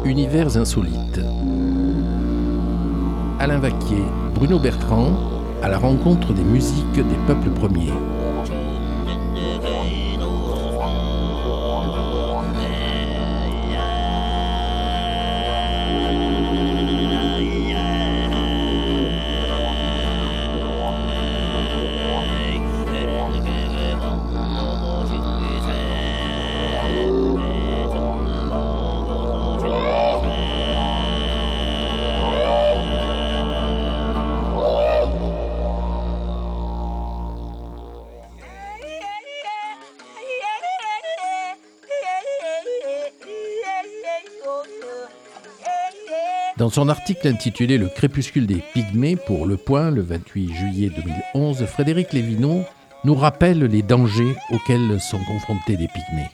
Univers insolites. Alain Vaquier, Bruno Bertrand, à la rencontre des musiques des peuples premiers. Dans son article intitulé « Le crépuscule des Pygmées » pour Le Point, le 28 juillet 2011, Frédéric Lévineau nous rappelle les dangers auxquels sont confrontés les Pygmées.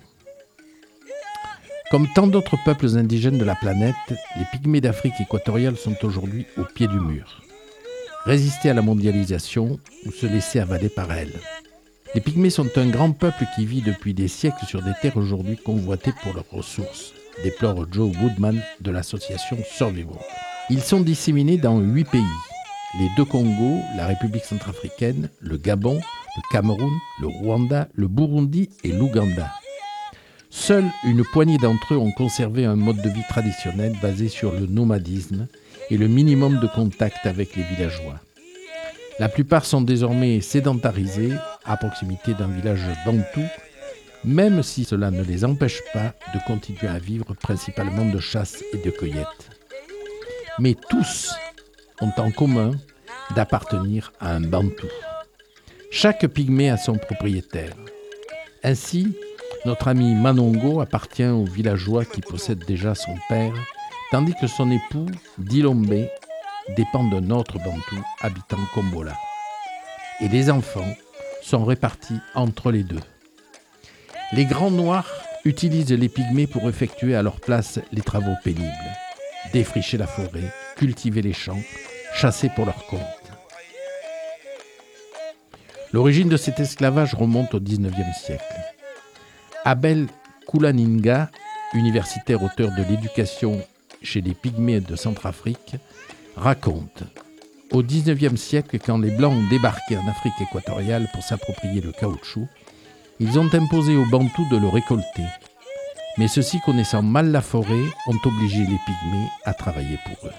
Comme tant d'autres peuples indigènes de la planète, les Pygmées d'Afrique équatoriale sont aujourd'hui au pied du mur. Résister à la mondialisation ou se laisser avaler par elle. Les Pygmées sont un grand peuple qui vit depuis des siècles sur des terres aujourd'hui convoitées pour leurs ressources, déplore Joe Woodman de l'association Survival. Ils sont disséminés dans 8 pays, les 2 Congos, la République centrafricaine, le Gabon, le Cameroun, le Rwanda, le Burundi et l'Ouganda. Seule une poignée d'entre eux ont conservé un mode de vie traditionnel basé sur le nomadisme et le minimum de contact avec les villageois. La plupart sont désormais sédentarisés à proximité d'un village bantou, même si cela ne les empêche pas de continuer à vivre principalement de chasse et de cueillette. Mais tous ont en commun d'appartenir à un bantou. Chaque pygmée a son propriétaire. Ainsi, notre ami Manongo appartient au villageois qui possède déjà son père, tandis que son époux, Dilombe, dépend d'un autre bantou habitant Kombola. Et les enfants sont répartis entre les deux. Les Grands Noirs utilisent les pygmées pour effectuer à leur place les travaux pénibles. Défricher la forêt, cultiver les champs, chasser pour leur compte. L'origine de cet esclavage remonte au XIXe siècle. Abel Kulaninga, universitaire auteur de l'éducation chez les Pygmées de Centrafrique, raconte « Au XIXe siècle, quand les Blancs ont débarqué en Afrique équatoriale pour s'approprier le caoutchouc, ils ont imposé aux Bantous de le récolter. Mais ceux-ci, connaissant mal la forêt, ont obligé les Pygmées à travailler pour eux. »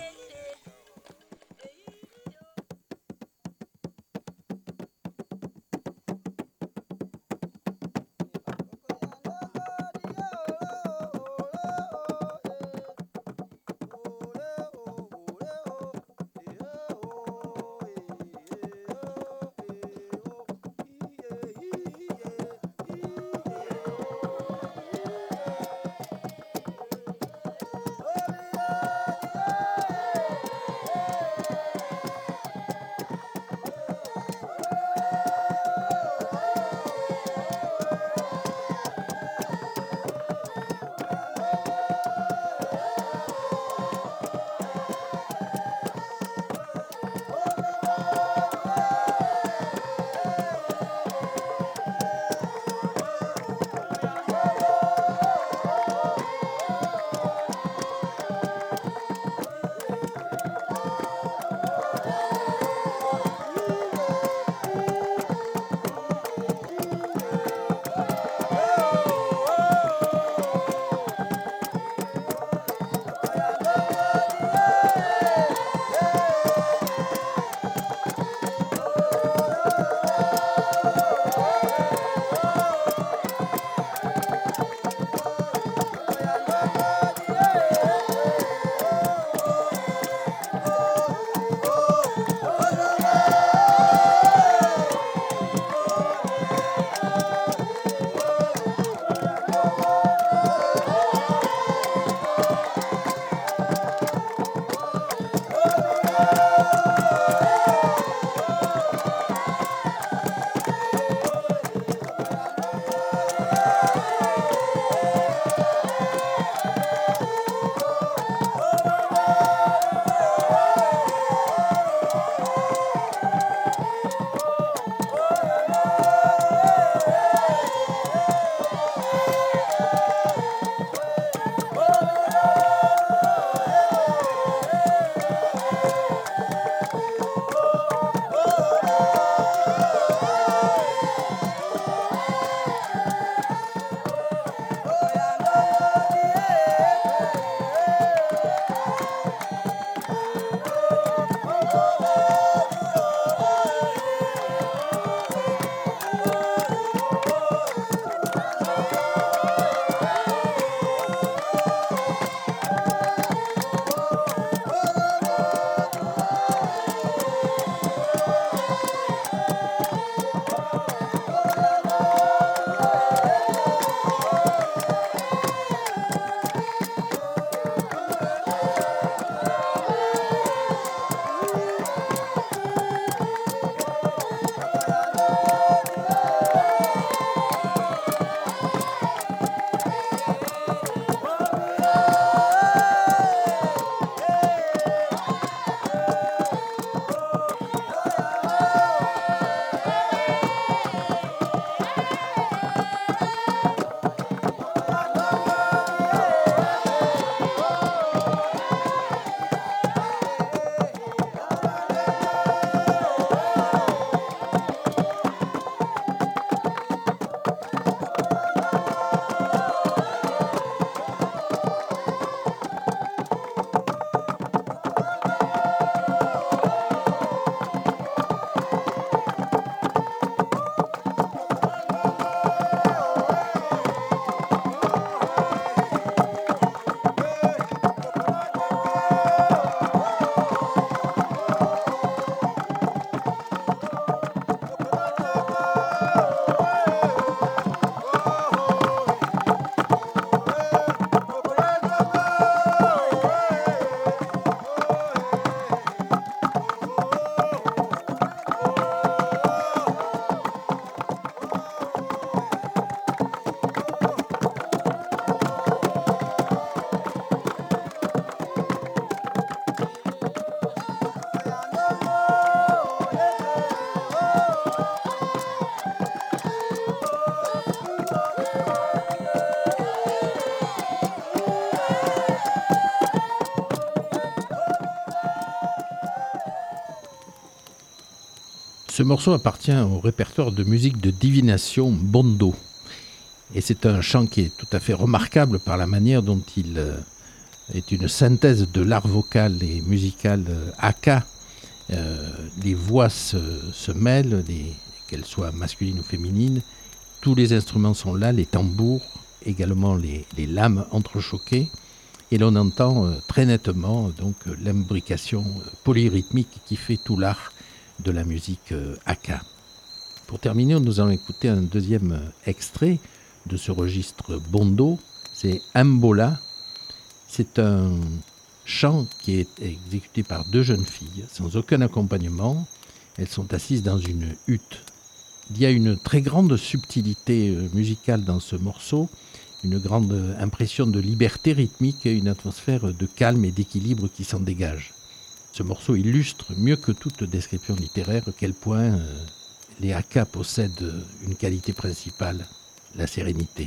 Ce morceau appartient au répertoire de musique de divination Bondo. Et c'est un chant qui est tout à fait remarquable par la manière dont il est une synthèse de l'art vocal et musical haka. Les voix se mêlent, qu'elles soient masculines ou féminines. Tous les instruments sont là, les tambours, également les lames entrechoquées. Et l'on entend très nettement donc l'imbrication polyrythmique qui fait tout l'art de la musique haka. Pour terminer, nous allons écouter un deuxième extrait de ce registre Bondo, c'est Mbola. C'est un chant qui est exécuté par deux jeunes filles, sans aucun accompagnement. Elles sont assises dans une hutte. Il y a une très grande subtilité musicale dans ce morceau, une grande impression de liberté rythmique et une atmosphère de calme et d'équilibre qui s'en dégage. Ce morceau illustre mieux que toute description littéraire à quel point les haka possèdent une qualité principale, la sérénité.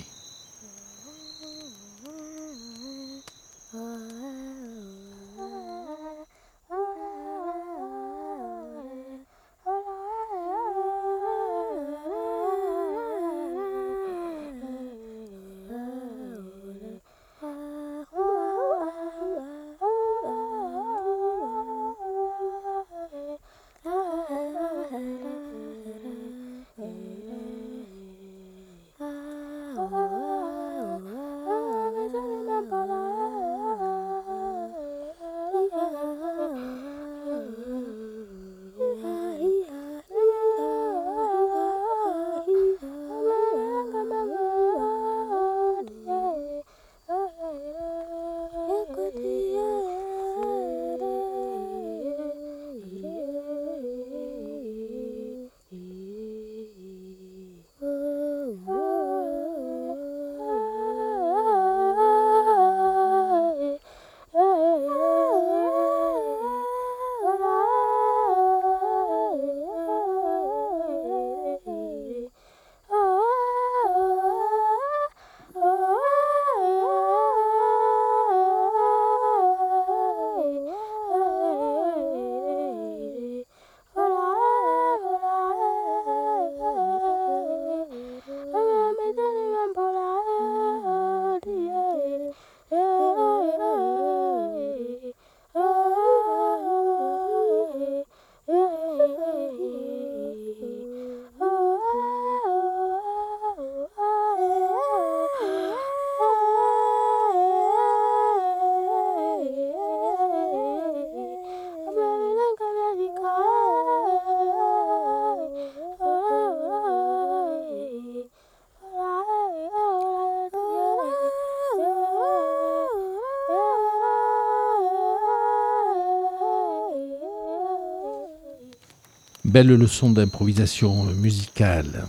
Belle leçon d'improvisation musicale.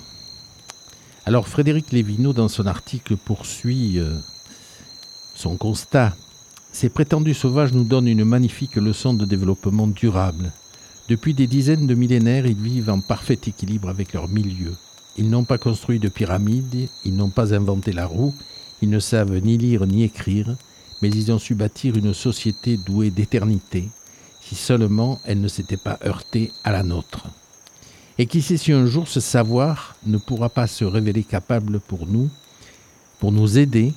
Alors Frédéric Lévineau, dans son article, poursuit son constat. Ces prétendus sauvages nous donnent une magnifique leçon de développement durable. Depuis des dizaines de millénaires, ils vivent en parfait équilibre avec leur milieu. Ils n'ont pas construit de pyramides, ils n'ont pas inventé la roue, ils ne savent ni lire ni écrire, mais ils ont su bâtir une société douée d'éternité, si seulement elle ne s'était pas heurtée à la nôtre. Et qui sait si un jour ce savoir ne pourra pas se révéler capable pour nous aider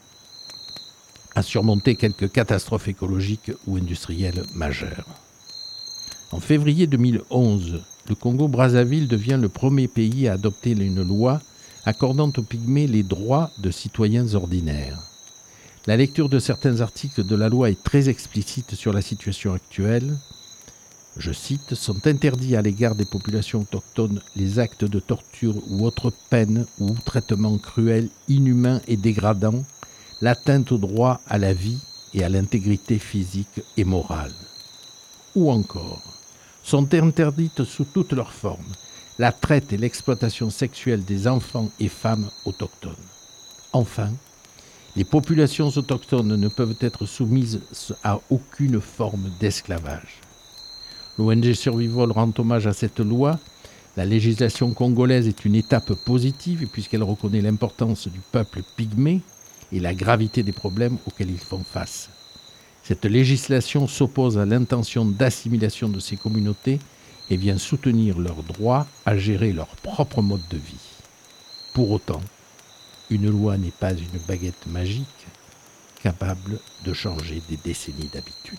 à surmonter quelques catastrophes écologiques ou industrielles majeures. En février 2011, le Congo-Brazzaville devient le premier pays à adopter une loi accordant aux Pygmées les droits de citoyens ordinaires. La lecture de certains articles de la loi est très explicite sur la situation actuelle. Je cite, « Sont interdits à l'égard des populations autochtones les actes de torture ou autres peines ou traitements cruels, inhumains et dégradants, l'atteinte au droit à la vie et à l'intégrité physique et morale. » Ou encore, « Sont interdites sous toutes leurs formes la traite et l'exploitation sexuelle des enfants et femmes autochtones. » Enfin, les populations autochtones ne peuvent être soumises à aucune forme d'esclavage. L'ONG Survival rend hommage à cette loi. La législation congolaise est une étape positive puisqu'elle reconnaît l'importance du peuple pygmée et la gravité des problèmes auxquels ils font face. Cette législation s'oppose à l'intention d'assimilation de ces communautés et vient soutenir leur droit à gérer leur propre mode de vie. Pour autant, une loi n'est pas une baguette magique capable de changer des décennies d'habitude.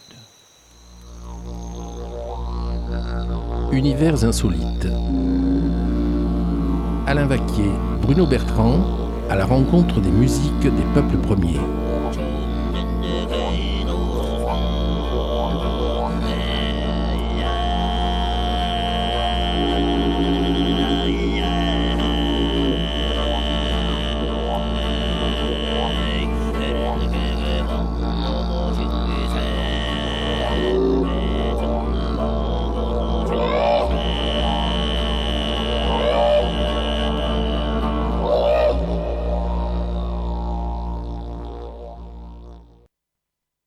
Univers insolites. Alain Vaquier, Bruno Bertrand, à la rencontre des musiques des peuples premiers.